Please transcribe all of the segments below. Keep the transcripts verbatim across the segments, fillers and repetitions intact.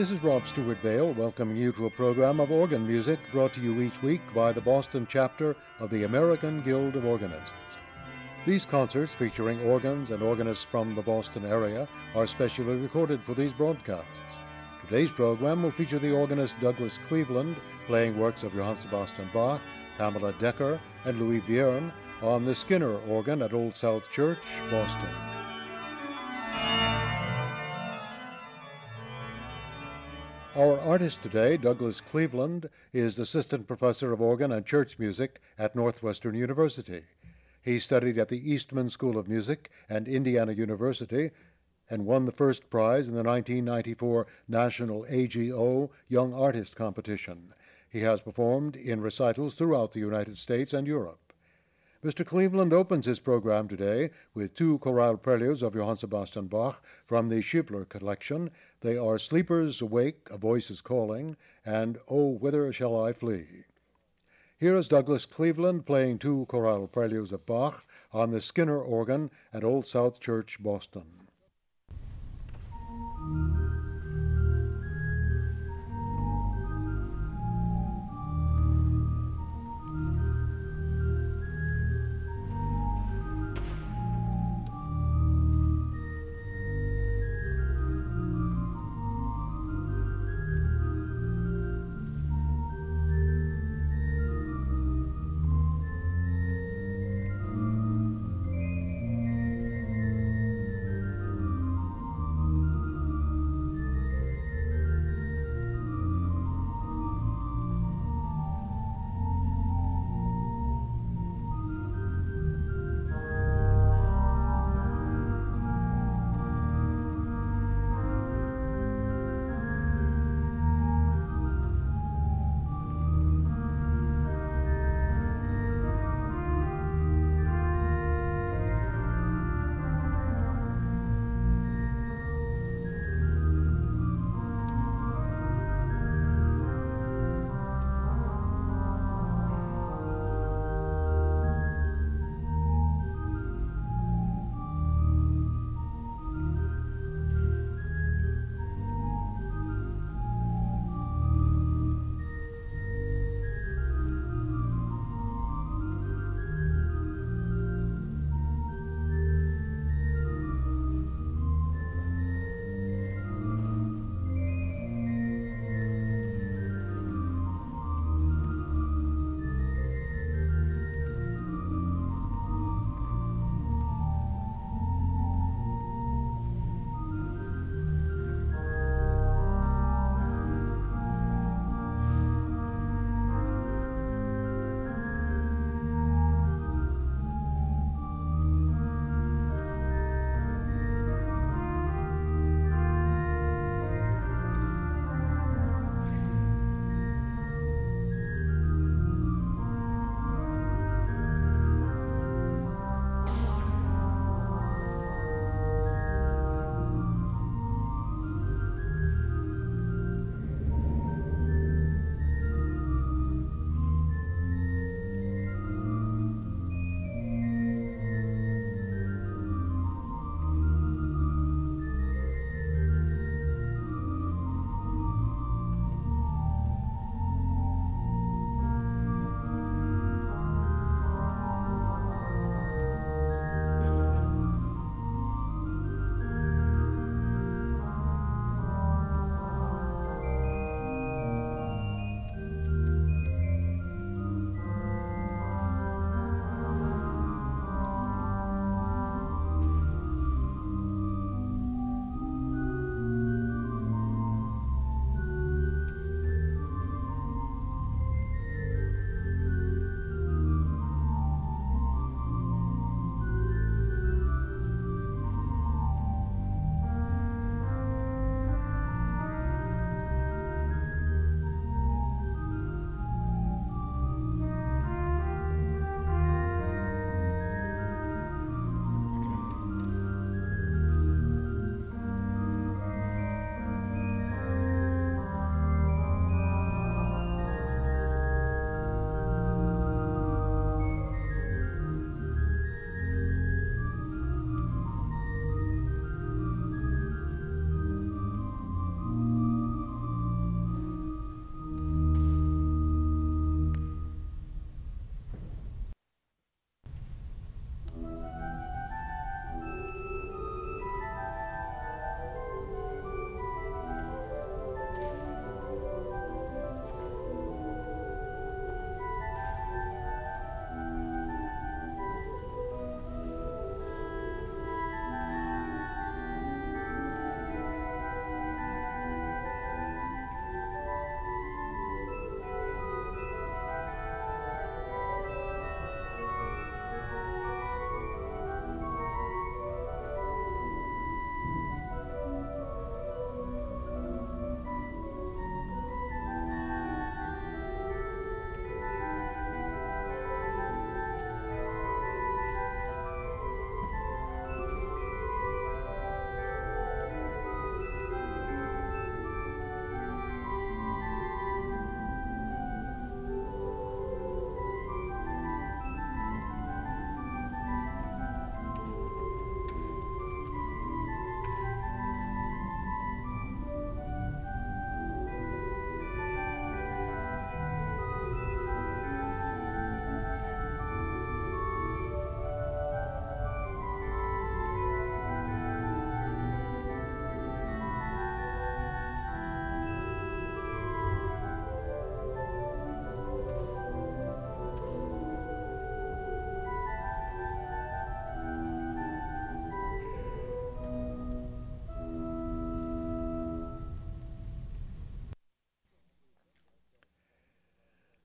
This is Rob Stewart Vale welcoming you to a program of organ music brought to you each week by the Boston chapter of the American Guild of Organists. These concerts, featuring organs and organists from the Boston area, are specially recorded for these broadcasts. Today's program will feature the organist Douglas Cleveland playing works of Johann Sebastian Bach, Pamela Decker, and Louis Vierne on the Skinner organ at Old South Church, Boston. Our artist today, Douglas Cleveland, is Assistant Professor of Organ and Church Music at Northwestern University. He studied at the Eastman School of Music and Indiana University and won the first prize in the nineteen ninety-four National A G O Young Artist Competition. He has performed in recitals throughout the United States and Europe. Mister Cleveland opens his program today with two chorale preludes of Johann Sebastian Bach from the Schubler collection. They are Sleepers Awake, A Voice is Calling, and Oh, Whither Shall I Flee? Here is Douglas Cleveland playing two chorale preludes of Bach on the Skinner organ at Old South Church, Boston.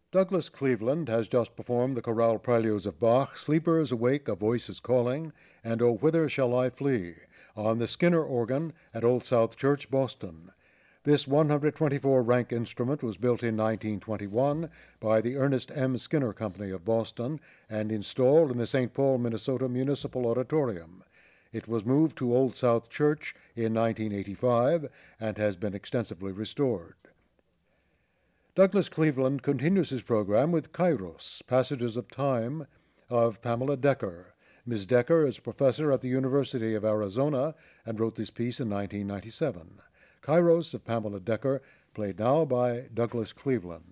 Douglas Cleveland has just performed the chorale preludes of Bach, Sleepers Awake, A Voice is Calling, and O Whither Shall I Flee, on the Skinner organ at Old South Church, Boston. This one hundred twenty-four rank instrument was built in nineteen twenty-one by the Ernest M. Skinner Company of Boston and installed in the Saint Paul, Minnesota Municipal Auditorium. It was moved to Old South Church in nineteen eighty-five and has been extensively restored. Douglas Cleveland continues his program with Kairos, Passages of Time, of Pamela Decker. Miz Decker is a professor at the University of Arizona and wrote this piece in nineteen ninety-seven. Kairos of Pamela Decker, played now by Douglas Cleveland.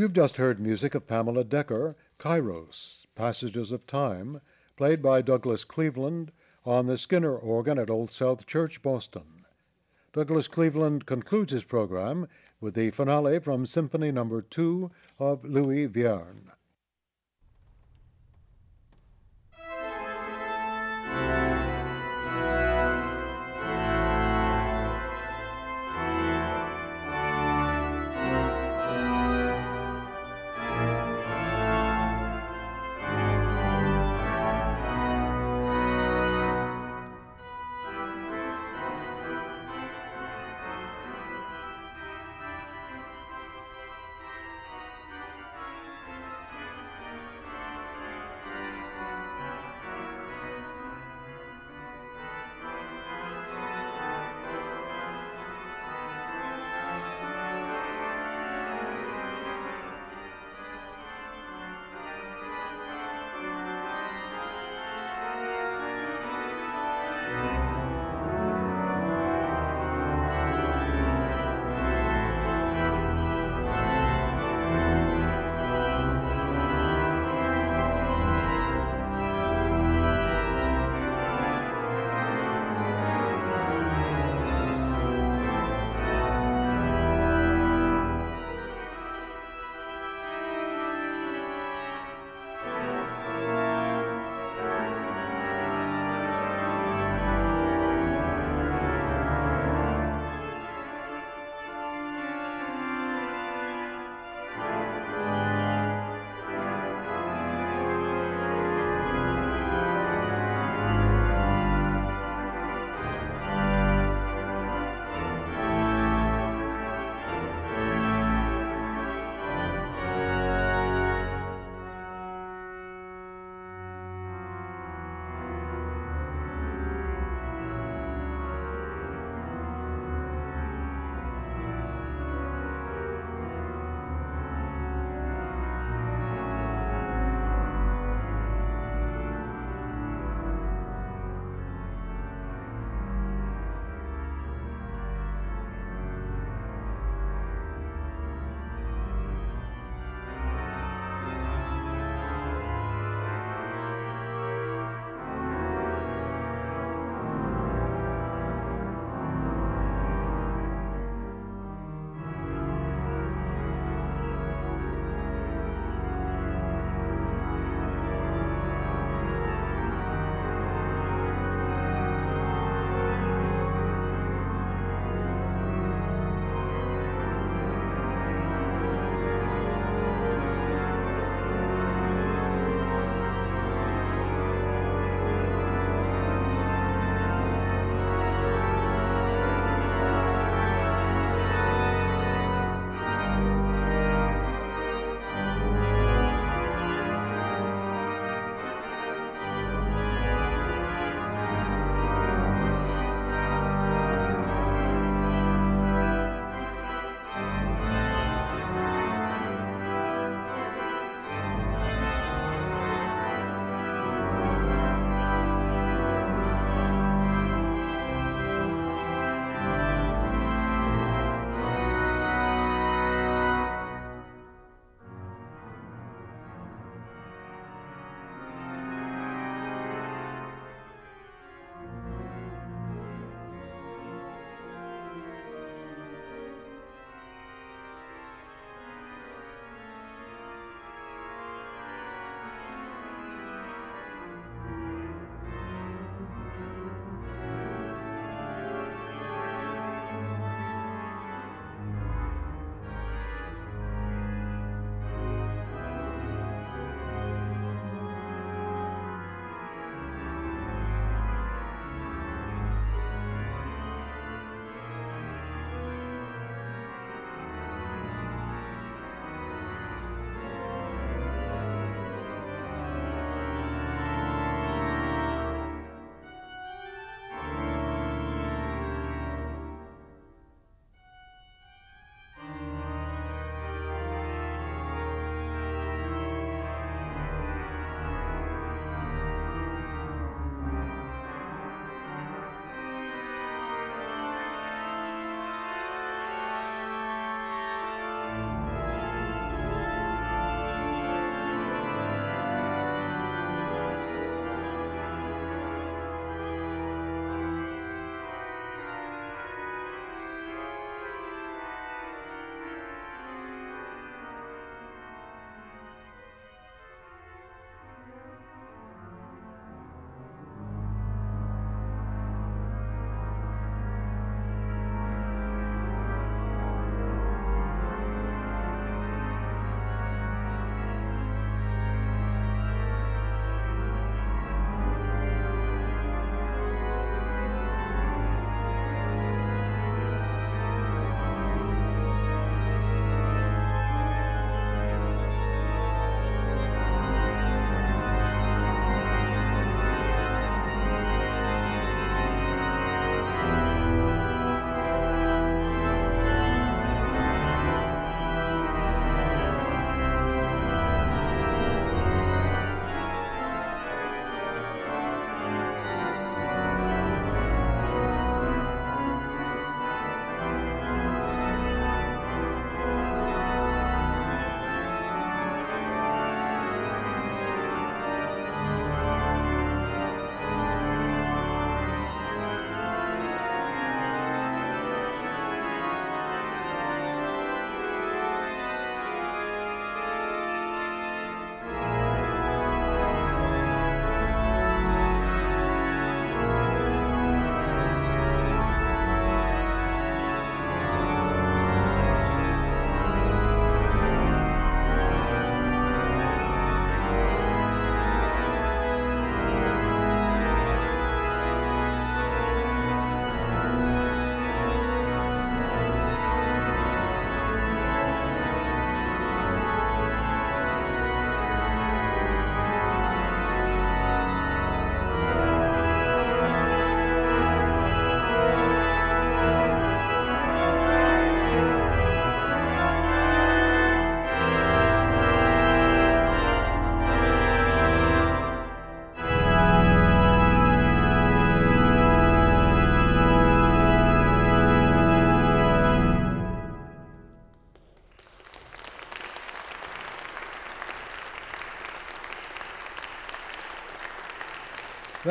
You've just heard music of Pamela Decker, Kairos, Passages of Time, played by Douglas Cleveland on the Skinner organ at Old South Church, Boston. Douglas Cleveland concludes his program with the finale from Symphony Number Two of Louis Vierne.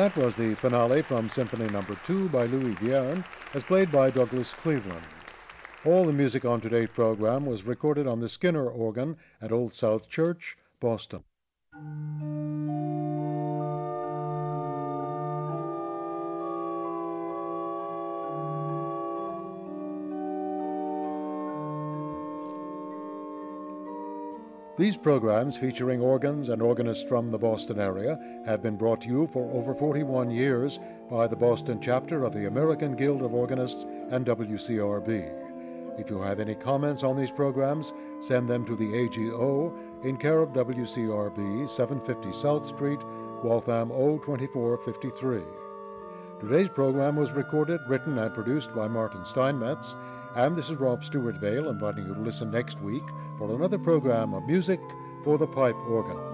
That was the finale from Symphony Number two by Louis Vierne, as played by Douglas Cleveland. All the music on today's program was recorded on the Skinner organ at Old South Church, Boston. These programs, featuring organs and organists from the Boston area, have been brought to you for over forty-one years by the Boston chapter of the American Guild of Organists and W C R B. If you have any comments on these programs, send them to the A G O in care of W C R B, seven fifty South Street, Waltham O twenty-four fifty-three. Today's program was recorded, written, and produced by Martin Steinmetz, and this is Rob Stewart Vale inviting you to listen next week for another program of Music for the Pipe Organ.